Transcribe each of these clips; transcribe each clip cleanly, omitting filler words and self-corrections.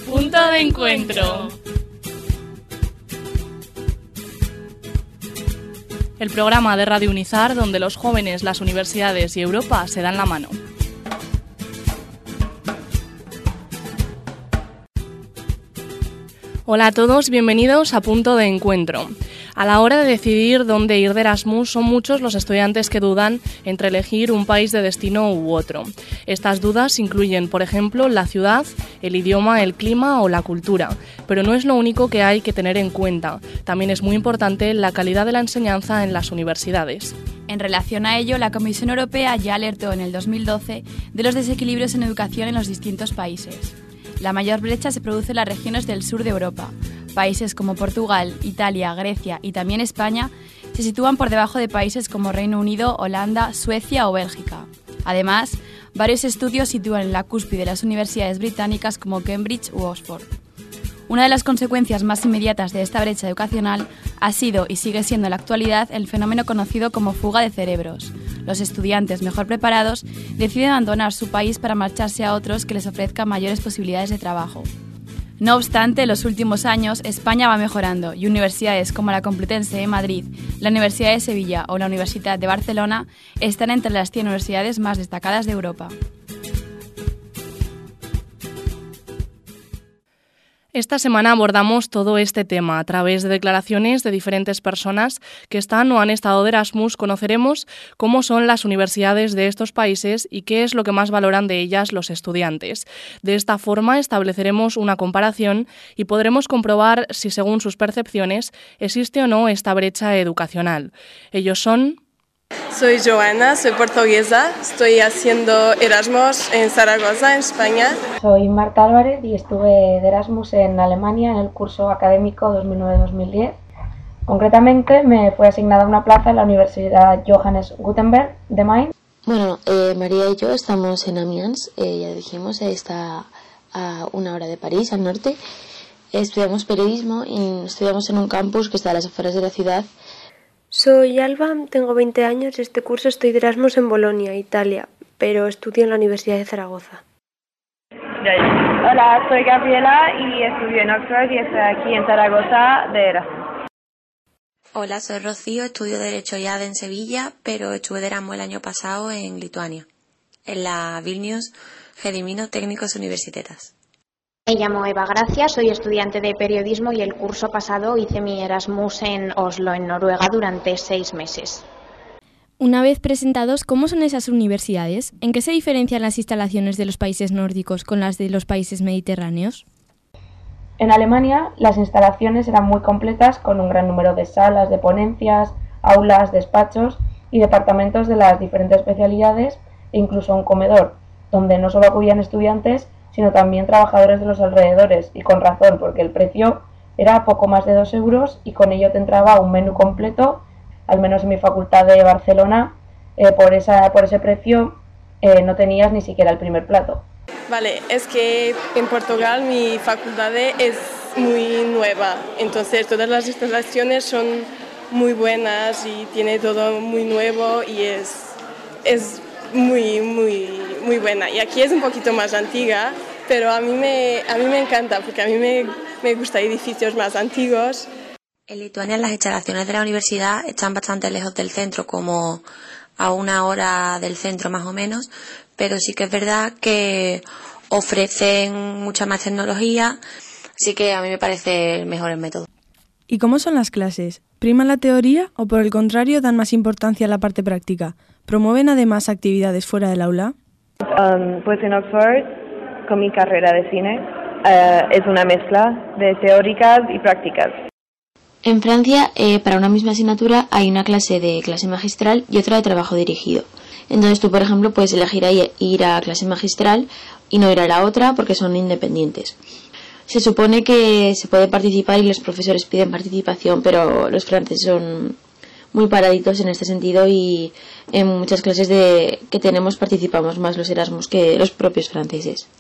Punto de encuentro. El programa de Radio Unizar donde los jóvenes, las universidades y Europa se dan la mano. Hola a todos, bienvenidos a Punto de Encuentro. A la hora de decidir dónde ir de Erasmus, son muchos los estudiantes que dudan entre elegir un país de destino u otro. Estas dudas incluyen, por ejemplo, la ciudad, el idioma, el clima o la cultura. Pero no es lo único que hay que tener en cuenta. También es muy importante la calidad de la enseñanza en las universidades. En relación a ello, la Comisión Europea ya alertó en el 2012 de los desequilibrios en educación en los distintos países. La mayor brecha se produce en las regiones del sur de Europa. Países como Portugal, Italia, Grecia y también España se sitúan por debajo de países como Reino Unido, Holanda, Suecia o Bélgica. Además, varios estudios sitúan en la cúspide de las universidades británicas como Cambridge u Oxford. Una de las consecuencias más inmediatas de esta brecha educacional ha sido y sigue siendo en la actualidad el fenómeno conocido como fuga de cerebros. Los estudiantes mejor preparados deciden abandonar su país para marcharse a otros que les ofrezcan mayores posibilidades de trabajo. No obstante, en los últimos años España va mejorando y universidades como la Complutense de Madrid, la Universidad de Sevilla o la Universidad de Barcelona están entre las 100 universidades más destacadas de Europa. Esta semana abordamos todo este tema. A través de declaraciones de diferentes personas que están o han estado de Erasmus, conoceremos cómo son las universidades de estos países y qué es lo que más valoran de ellas los estudiantes. De esta forma estableceremos una comparación y podremos comprobar si, según sus percepciones, existe o no esta brecha educacional. Ellos son... Soy Joana, soy portuguesa, estoy haciendo Erasmus en Zaragoza, en España. Soy Marta Álvarez y estuve de Erasmus en Alemania en el curso académico 2009-2010. Concretamente me fue asignada una plaza en la Universidad Johannes Gutenberg de Mainz. Bueno, María y yo estamos en Amiens, ya dijimos, está a una hora de París, al norte. Estudiamos periodismo y estudiamos en un campus que está a las afueras de la ciudad. Soy Alba, tengo 20 años y este curso estoy de Erasmus en Bolonia, Italia, pero estudio en la Universidad de Zaragoza. Hola, soy Gabriela y estudio en Oxford y estoy aquí en Zaragoza de Erasmus. Hola, soy Rocío, estudio Derecho y ADE en Sevilla, pero estuve de Erasmus el año pasado en Lituania, en la Vilnius Gedimino Técnicos Universitetas. Me llamo Eva Gracia, soy estudiante de periodismo y el curso pasado hice mi Erasmus en Oslo, en Noruega, durante 6 meses. Una vez presentados, ¿cómo son esas universidades? ¿En qué se diferencian las instalaciones de los países nórdicos con las de los países mediterráneos? En Alemania las instalaciones eran muy completas con un gran número de salas de ponencias, aulas, despachos y departamentos de las diferentes especialidades e incluso un comedor, donde no solo acudían estudiantes, sino también trabajadores de los alrededores, y con razón, porque el precio era poco más de 2 euros y con ello te entraba un menú completo, al menos en mi facultad de Barcelona, por ese precio no tenías ni siquiera el primer plato. Vale, es que en Portugal mi facultad es muy nueva, entonces todas las instalaciones son muy buenas y tiene todo muy nuevo y es muy buena. Y aquí es un poquito más antigua, pero a mí me encanta porque a mí me gustan edificios más antiguos. En Lituania las instalaciones de la universidad están bastante lejos del centro, como a 1 hora del centro más o menos, pero sí que es verdad que ofrecen mucha más tecnología, así que a mí me parece mejor el método. ¿Y cómo son las clases? ¿Priman la teoría o por el contrario dan más importancia a la parte práctica? ¿Promueven además actividades fuera del aula? Pues en Oxford, con mi carrera de cine, es una mezcla de teóricas y prácticas. En Francia, para una misma asignatura hay una clase de clase magistral y otra de trabajo dirigido. Entonces tú, por ejemplo, puedes elegir ir a clase magistral y no ir a la otra porque son independientes. Se supone que se puede participar y los profesores piden participación, pero los franceses son muy paraditos en este sentido y en muchas clases que tenemos participamos más los Erasmus que los propios franceses.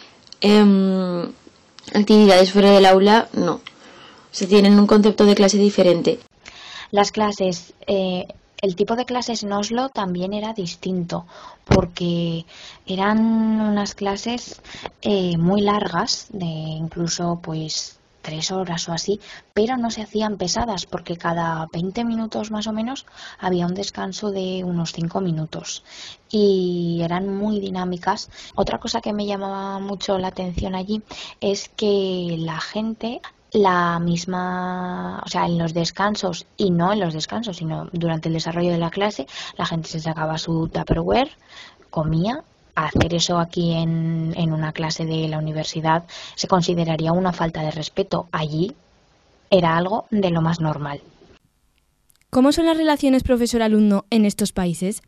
Actividades fuera del aula, no. Se tienen un concepto de clase diferente. Las clases El tipo de clases en Oslo también era distinto, porque eran unas clases muy largas, de incluso pues 3 horas o así, pero no se hacían pesadas, porque cada 20 minutos más o menos había un descanso de unos 5 minutos y eran muy dinámicas. Otra cosa que me llamaba mucho la atención allí es que la gente, la misma, o sea, en los descansos, y no en los descansos, sino durante el desarrollo de la clase, la gente se sacaba su Tupperware, comía. Hacer eso aquí en una clase de la universidad se consideraría una falta de respeto. Allí era algo de lo más normal. ¿Cómo son las relaciones profesor-alumno en estos países?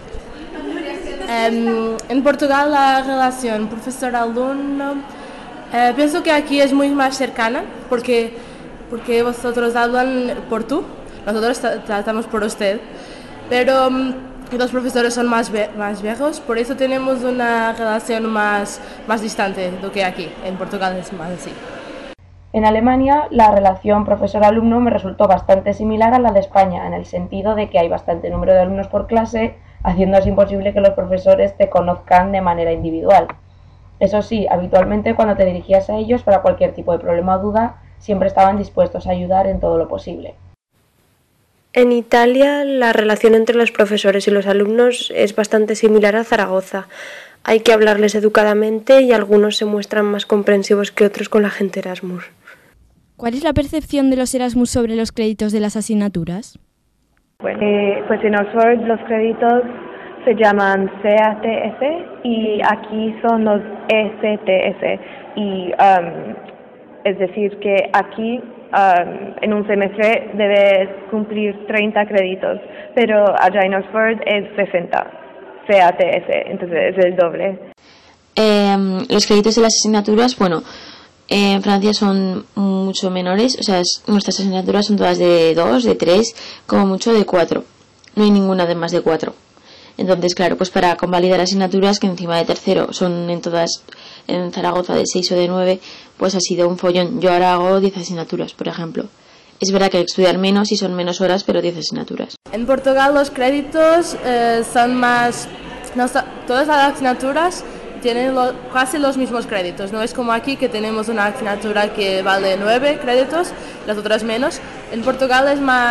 En Portugal la relación profesor-alumno pienso que aquí es muy más cercana porque vosotros hablan por tú, nosotros tratamos por usted, pero los profesores son más viejos, por eso tenemos una relación más distante de lo que aquí. En Portugal es más así. En Alemania, la relación profesor-alumno me resultó bastante similar a la de España, en el sentido de que hay bastante número de alumnos por clase, haciendo así imposible que los profesores te conozcan de manera individual. Eso sí, habitualmente cuando te dirigías a ellos para cualquier tipo de problema o duda, siempre estaban dispuestos a ayudar en todo lo posible. En Italia, la relación entre los profesores y los alumnos es bastante similar a Zaragoza. Hay que hablarles educadamente y algunos se muestran más comprensivos que otros con la gente Erasmus. ¿Cuál es la percepción de los Erasmus sobre los créditos de las asignaturas? Pues en Oxford los créditos se llaman CATS y aquí son los ECTS. Y es decir, que aquí en un semestre debes cumplir 30 créditos, pero allá en Oxford es 60 CATS, entonces es el doble. Los créditos de las asignaturas, bueno, en Francia son mucho menores, o sea, nuestras asignaturas son todas de 2, de 3, como mucho de 4. No hay ninguna de más de 4. Entonces, claro, pues para convalidar asignaturas que encima de tercero son en Zaragoza de 6 o de 9, pues ha sido un follón. Yo ahora hago 10 asignaturas, por ejemplo. Es verdad que hay que estudiar menos y son menos horas, pero 10 asignaturas. En Portugal los créditos son más... todas las asignaturas tienen casi los mismos créditos. No es como aquí que tenemos una asignatura que vale 9 créditos, las otras menos. En Portugal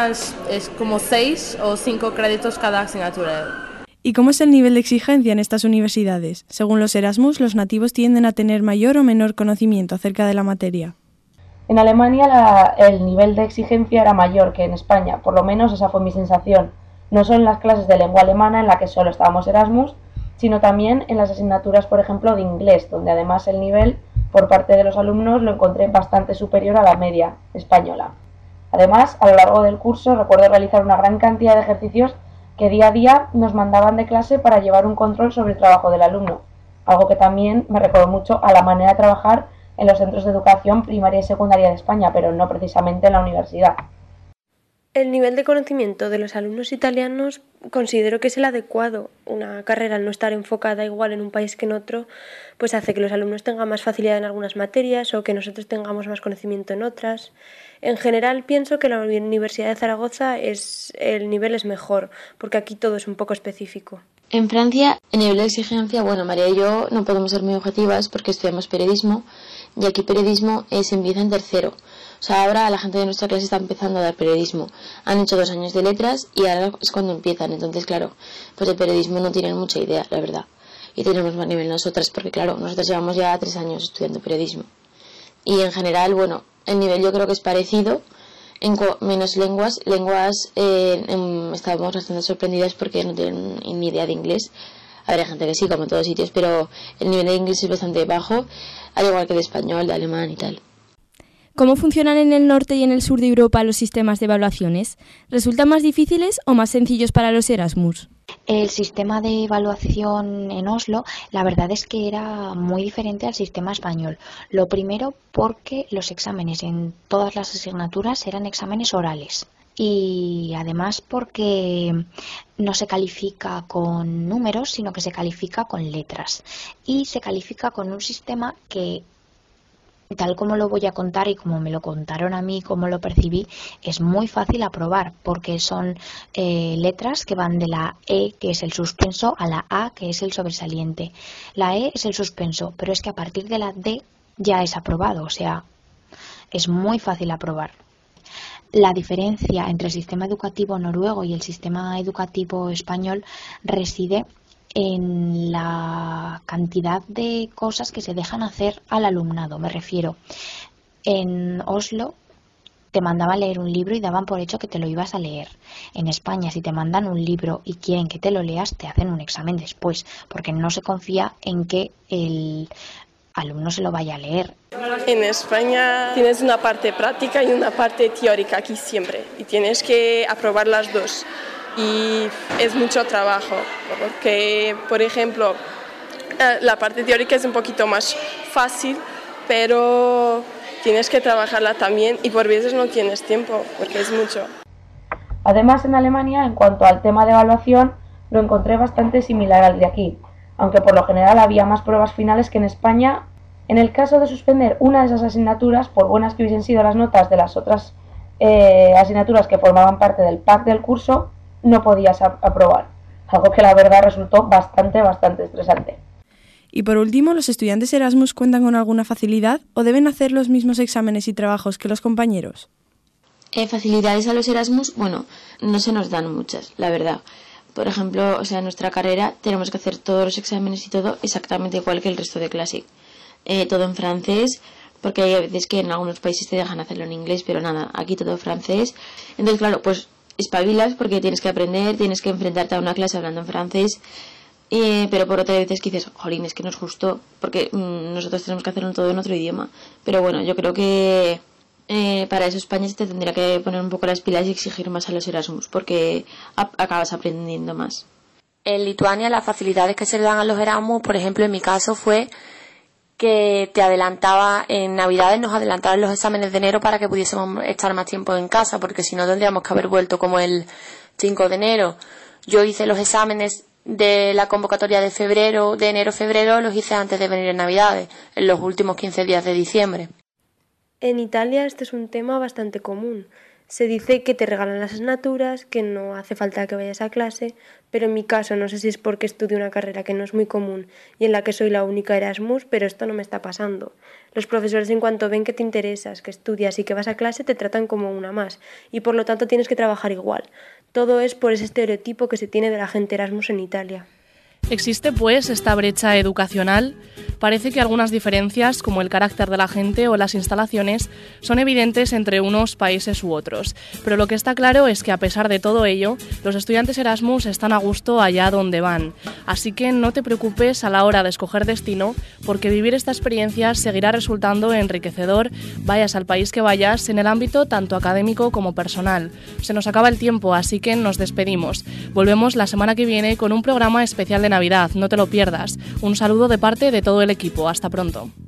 es como 6 o 5 créditos cada asignatura. ¿Y cómo es el nivel de exigencia en estas universidades? Según los Erasmus, los nativos tienden a tener mayor o menor conocimiento acerca de la materia. En Alemania el nivel de exigencia era mayor que en España, por lo menos esa fue mi sensación. No solo en las clases de lengua alemana en la que solo estábamos Erasmus, sino también en las asignaturas, por ejemplo, de inglés, donde además el nivel por parte de los alumnos lo encontré bastante superior a la media española. Además, a lo largo del curso recuerdo realizar una gran cantidad de ejercicios que día a día nos mandaban de clase para llevar un control sobre el trabajo del alumno, algo que también me recordó mucho a la manera de trabajar en los centros de educación primaria y secundaria de España, pero no precisamente en la universidad. El nivel de conocimiento de los alumnos italianos considero que es el adecuado. Una carrera, al no estar enfocada igual en un país que en otro, pues hace que los alumnos tengan más facilidad en algunas materias o que nosotros tengamos más conocimiento en otras. En general pienso que la Universidad de Zaragoza el nivel es mejor, porque aquí todo es un poco específico. En Francia, el nivel de exigencia, bueno, María y yo no podemos ser muy objetivas porque estudiamos periodismo y aquí periodismo se empieza en tercero. O sea, ahora la gente de nuestra clase está empezando a dar periodismo. Han hecho 2 años de letras y ahora es cuando empiezan. Entonces, claro, pues de periodismo no tienen mucha idea, la verdad. Y tenemos más nivel nosotras porque, claro, nosotras llevamos ya 3 años estudiando periodismo. Y en general, bueno, el nivel yo creo que es parecido, menos lenguas. Estábamos bastante sorprendidas porque no tienen ni idea de inglés. Habrá gente que sí, como en todos sitios, pero el nivel de inglés es bastante bajo, al igual que de español, de alemán y tal. ¿Cómo funcionan en el norte y en el sur de Europa los sistemas de evaluaciones? ¿Resultan más difíciles o más sencillos para los Erasmus? El sistema de evaluación en Oslo, la verdad es que era muy diferente al sistema español. Lo primero porque los exámenes en todas las asignaturas eran exámenes orales. Y además porque no se califica con números, sino que se califica con letras. Y se califica con un sistema que Tal como lo voy a contar y como me lo contaron a mí, como lo percibí, es muy fácil aprobar porque son letras que van de la E, que es el suspenso, a la A, que es el sobresaliente. La E es el suspenso, pero es que a partir de la D ya es aprobado, o sea, es muy fácil aprobar. La diferencia entre el sistema educativo noruego y el sistema educativo español reside en la cantidad de cosas que se dejan hacer al alumnado. Me refiero, en Oslo te mandaban leer un libro y daban por hecho que te lo ibas a leer. En España, si te mandan un libro y quieren que te lo leas, te hacen un examen después, porque no se confía en que el alumno se lo vaya a leer. En España tienes una parte práctica y una parte teórica aquí siempre, y tienes que aprobar las dos. Y es mucho trabajo, porque, por ejemplo, la parte teórica es un poquito más fácil, pero tienes que trabajarla también y por veces no tienes tiempo, porque es mucho. Además, en Alemania, en cuanto al tema de evaluación, lo encontré bastante similar al de aquí, aunque por lo general había más pruebas finales que en España. En el caso de suspender una de esas asignaturas, por buenas que hubiesen sido las notas de las otras asignaturas que formaban parte del pack del curso, no podías aprobar, algo que la verdad resultó bastante estresante. Y por último, ¿los estudiantes Erasmus cuentan con alguna facilidad o deben hacer los mismos exámenes y trabajos que los compañeros? Facilidades a los Erasmus, bueno, no se nos dan muchas, la verdad. Por ejemplo, en nuestra carrera tenemos que hacer todos los exámenes y todo exactamente igual que el resto de clase. Todo en francés, porque hay veces que en algunos países te dejan hacerlo en inglés, pero nada, aquí todo francés. Entonces, claro, pues espabilas porque tienes que aprender, tienes que enfrentarte a una clase hablando en francés, pero por otras veces que dices, jolín, es que no es justo, porque nosotros tenemos que hacerlo todo en otro idioma. Pero bueno, yo creo que para eso España se te tendría que poner un poco las pilas y exigir más a los Erasmus, porque acabas aprendiendo más. En Lituania las facilidades que se le dan a los Erasmus, por ejemplo, en mi caso fue que te adelantaba, en Navidades nos adelantaban los exámenes de enero para que pudiésemos estar más tiempo en casa, porque si no tendríamos que haber vuelto como el 5 de enero. Yo hice los exámenes de la convocatoria de enero-febrero, los hice antes de venir en Navidades, en los últimos 15 días de diciembre. En Italia este es un tema bastante común. Se dice que te regalan las asignaturas, que no hace falta que vayas a clase, pero en mi caso no sé si es porque estudio una carrera que no es muy común y en la que soy la única Erasmus, pero esto no me está pasando. Los profesores, en cuanto ven que te interesas, que estudias y que vas a clase, te tratan como una más y por lo tanto tienes que trabajar igual. Todo es por ese estereotipo que se tiene de la gente Erasmus en Italia. ¿Existe, pues, esta brecha educacional? Parece que algunas diferencias, como el carácter de la gente o las instalaciones, son evidentes entre unos países u otros. Pero lo que está claro es que, a pesar de todo ello, los estudiantes Erasmus están a gusto allá donde van. Así que no te preocupes a la hora de escoger destino, porque vivir esta experiencia seguirá resultando enriquecedor, vayas al país que vayas, en el ámbito tanto académico como personal. Se nos acaba el tiempo, así que nos despedimos. Volvemos la semana que viene con un programa especial de Navidad, no te lo pierdas. Un saludo de parte de todo el equipo. Hasta pronto.